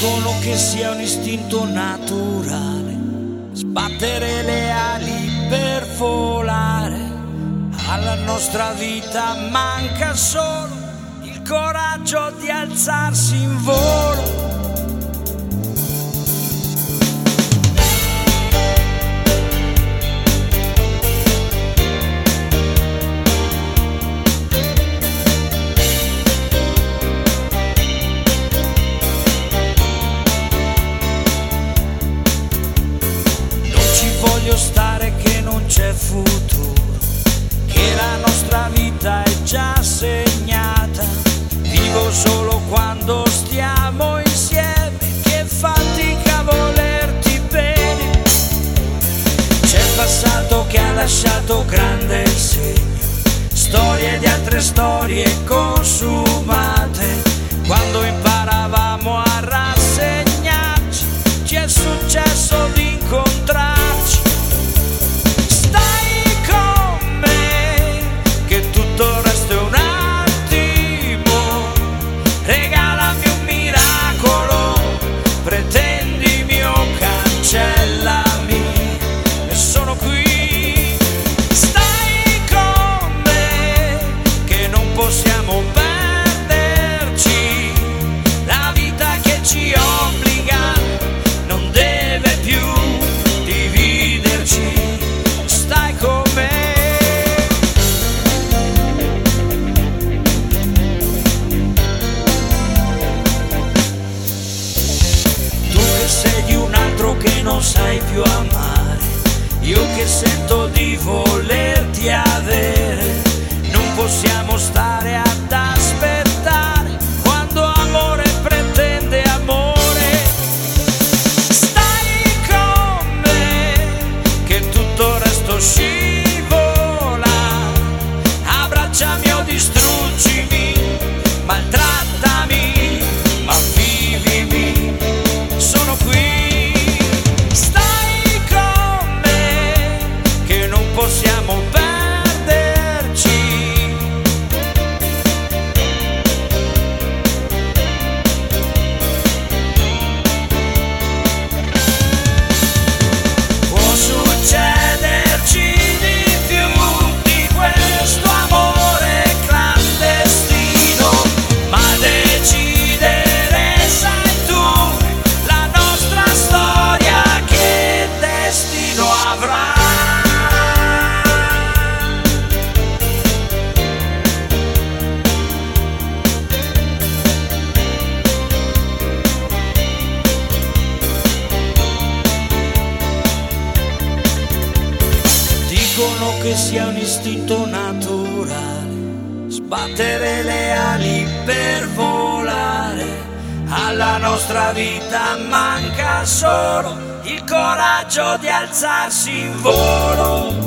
Dicono che sia un istinto naturale sbattere le ali per volare. Alla nostra vita manca solo il coraggio di alzarsi in volo. Voglio stare che non c'è futuro, che la nostra vita è già segnata. Vivo solo quando stiamo insieme, che fatica a volerti bene. C'è il passato che ha lasciato grande segno, storie di altre storie consumate. Quando imparavamo a rassegnarci, ci è successo di incontrarci. Possiamo perderci, la vita che ci obbliga non deve più dividerci. Stai con me. Tu che sei di un altro che non sai più amare, io che sento di volerti avere. Non possiamo stare ad aspettare quando amore pretende amore. Stai con me, che tutto il resto scivola. Abbracciami o distruggimi, maltrattami, ma vivimi. Sono qui. Stai con me, che non possiamo perderci. Dicono che sia un istinto naturale sbattere le ali per volare. Alla nostra vita manca solo il coraggio di alzarsi in volo.